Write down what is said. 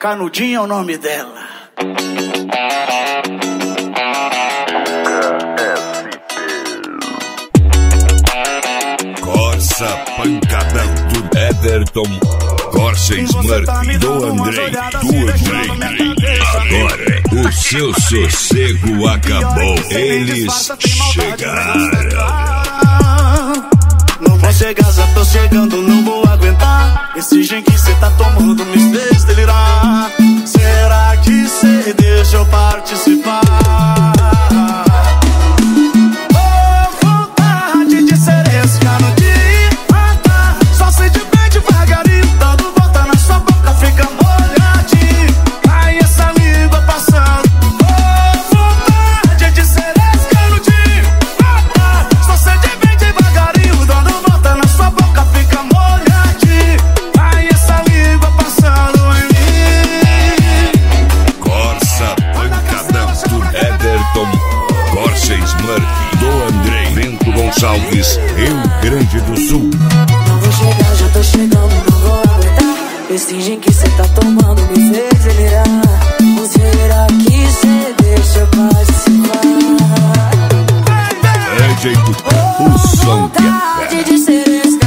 Canudinho é o nome dela. Corsa pancadão do Everton, Corsa Smurf do Andrei, Agora o seu sossego acabou. Eles chegaram. Não vou chegar, já tô chegando, não vou aguentar. Esse gin que cê tá tomando me fez delirar. Será que cê deixa eu participar? Oh, vontade de ser esse canudinho. Só se de bem devagarinho, dando volta na sua boca, fica molhadinho. Aí essa língua passando. Oh, vontade de ser esse canudinho. Só se de bem devagarinho, dando volta na sua boca, fica molhadinho. Aí essa língua passando em mim. Corsa pancadão do Everton, Corsa Smurf do Andrei, Bento Gonçalves, Rio Grande do Sul. Não vou chegar, já tô chegando, não vou aguentar. Esse gin que cê tá tomando me fez delirar. Ou será que cê deixa eu participar? É jeito, o som que é Vontade de ser esse